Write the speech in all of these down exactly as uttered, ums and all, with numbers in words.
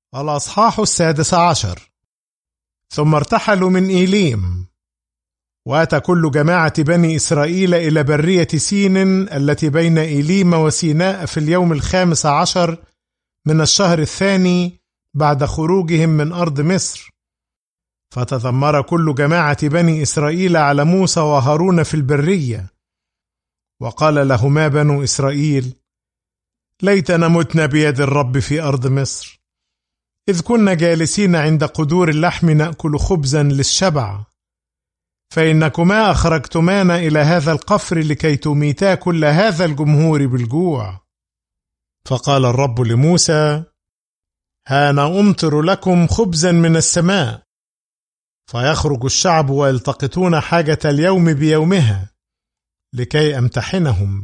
الأصحاح السادس عشر. ثم ارتحلوا من إيليم، وأتى كل جماعة بني إسرائيل إلى برية سين التي بين إيليم وسيناء في اليوم الخامس عشر من الشهر الثاني بعد خروجهم من أرض مصر. فتذمر كل جماعة بني إسرائيل على موسى وهارون في البرية، وقال لهما بنو إسرائيل: ليتنا متنا بيد الرب في أرض مصر، إذ كنا جالسين عند قدور اللحم نأكل خبزا للشبع، فإنكما أخرجتمانا إلى هذا القفر لكي تميتا كل هذا الجمهور بالجوع. فقال الرب لموسى: ها أنا أمطر لكم خبزا من السماء، فيخرج الشعب ويلتقطون حاجة اليوم بيومها، لكي أمتحنهم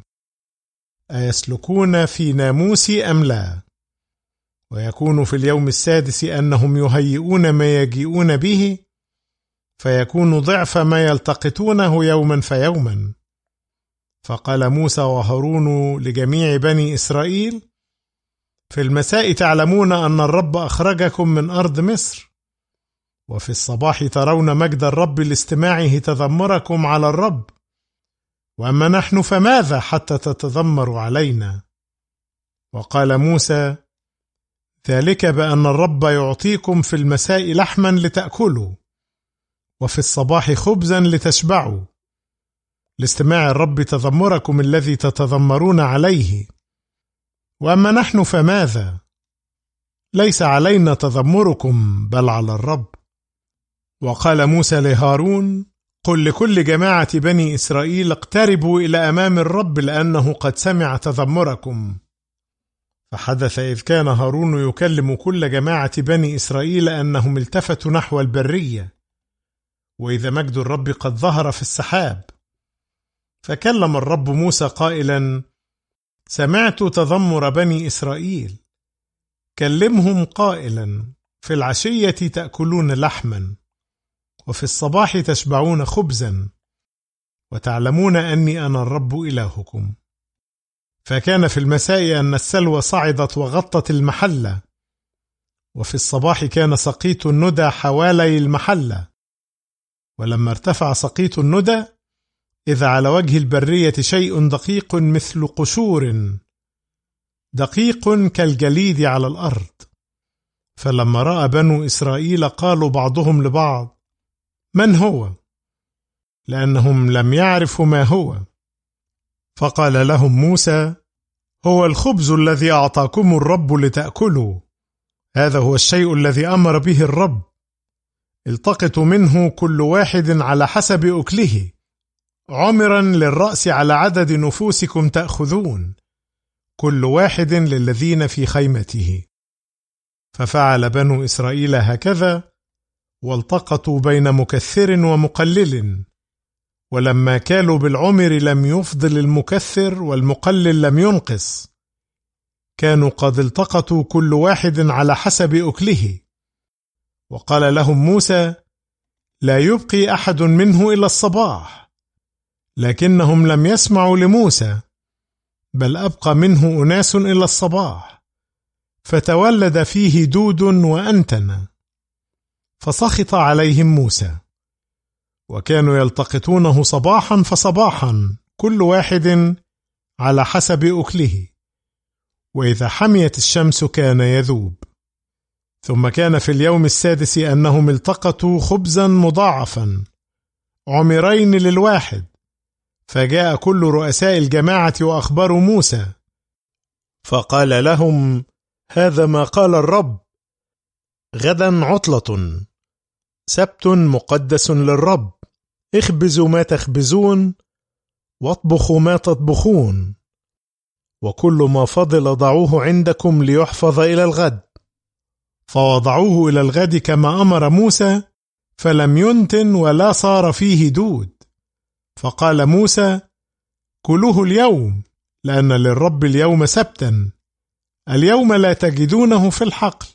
أيسلكون في ناموسي أم لا. ويكون في اليوم السادس أنهم يهيئون ما يجيئون به، فيكون ضعف ما يلتقطونه يوما فيوما. فقال موسى وهارون لجميع بني إسرائيل: في المساء تعلمون أن الرب أخرجكم من أرض مصر، وفي الصباح ترون مجد الرب لاستماعه تذمركم على الرب، وأما نحن فماذا حتى تتذمروا علينا؟ وقال موسى: ذلك بأن الرب يعطيكم في المساء لحما لتأكلوا، وفي الصباح خبزا لتشبعوا، لاستماع الرب تذمركم الذي تتذمرون عليه. وأما نحن فماذا؟ ليس علينا تذمركم بل على الرب. وقال موسى لهارون: قل لكل جماعة بني إسرائيل اقتربوا إلى أمام الرب، لأنه قد سمع تذمركم. فحدث إذ كان هارون يكلم كل جماعة بني إسرائيل أنهم التفتوا نحو البرية، وإذا مجد الرب قد ظهر في السحاب. فكلم الرب موسى قائلا: سمعت تذمر بني إسرائيل، كلمهم قائلا: في العشية تأكلون لحما، وفي الصباح تشبعون خبزا، وتعلمون أني أنا الرب إلهكم. فكان في المساء أن السلوى صعدت وغطت المحلة، وفي الصباح كان سقيط الندى حوالي المحلة. ولما ارتفع سقيط الندى، إذا على وجه البرية شيء دقيق مثل قشور، دقيق كالجليد على الأرض. فلما رأى بنو إسرائيل قالوا بعضهم لبعض: من هو؟ لأنهم لم يعرفوا ما هو. فقال لهم موسى: هو الخبز الذي أعطاكم الرب لتأكلوا، هذا هو الشيء الذي أمر به الرب، التقطوا منه كل واحد على حسب أكله، عمرا للرأس على عدد نفوسكم تأخذون، كل واحد للذين في خيمته. ففعل بنو إسرائيل هكذا، والتقطوا بين مكثر ومقلل، ولما كالوا بالعمر لم يفضل المكثر، والمقلل لم ينقص، كانوا قد التقطوا كل واحد على حسب أكله. وقال لهم موسى: لا يبقي أحد منه إلى الصباح. لكنهم لم يسمعوا لموسى، بل أبقى منه أناس إلى الصباح، فتولد فيه دود وأنتن. فسخط عليهم موسى، وكانوا يلتقطونه صباحا فصباحا كل واحد على حسب أكله، وإذا حميت الشمس كان يذوب. ثم كان في اليوم السادس أنهم التقطوا خبزا مضاعفا عمرين للواحد، فجاء كل رؤساء الجماعة وأخبروا موسى، فقال لهم: هذا ما قال الرب: غدا عطلة، سبت مقدس للرب، اخبزوا ما تخبزون، واطبخوا ما تطبخون، وكل ما فضل ضعوه عندكم ليحفظ إلى الغد. فوضعوه إلى الغد كما أمر موسى، فلم ينتن ولا صار فيه دود. فقال موسى: كلوه اليوم، لأن للرب اليوم سبتا، اليوم لا تجدونه في الحقل،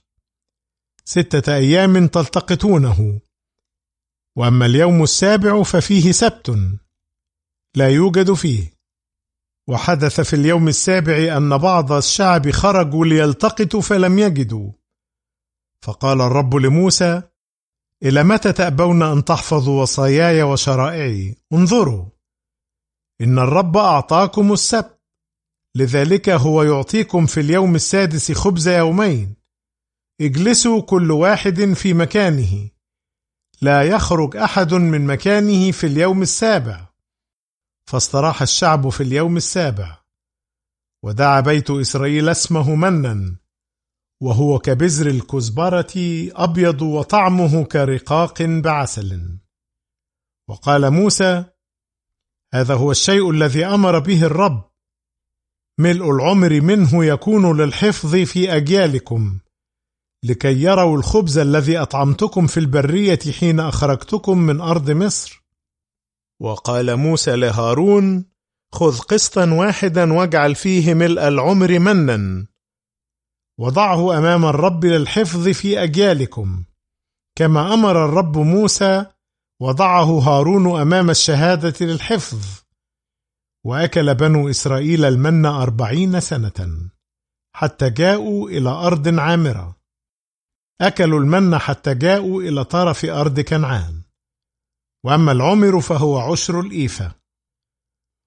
ستة أيام تلتقطونه، وأما اليوم السابع ففيه سبت لا يوجد فيه. وحدث في اليوم السابع أن بعض الشعب خرجوا ليلتقطوا فلم يجدوا، فقال الرب لموسى: إلى متى تأبون أن تحفظوا وصاياي وشرائعي؟ انظروا، إن الرب أعطاكم السبت، لذلك هو يعطيكم في اليوم السادس خبز يومين. اجلسوا كل واحد في مكانه، لا يخرج أحد من مكانه في اليوم السابع. فاستراح الشعب في اليوم السابع. ودعا بيت إسرائيل اسمه منًا، وهو كبذر الكزبرة أبيض وطعمه كرقاق بعسل. وقال موسى: هذا هو الشيء الذي أمر به الرب، ملء العمر منه يكون للحفظ في أجيالكم، لكي يروا الخبز الذي أطعمتكم في البرية حين أخرجتكم من أرض مصر. وقال موسى لهارون: خذ قسطا واحدا واجعل فيه ملء العمر منًا، وضعه أمام الرب للحفظ في أجيالكم، كما أمر الرب موسى، وضعه هارون أمام الشهادة للحفظ. وأكل بنو إسرائيل المن أربعين سنة، حتى جاءوا إلى أرض عامرة. أكلوا المن حتى جاءوا إلى طرف أرض كنعان. وأما العمر فهو عشر الإيفة.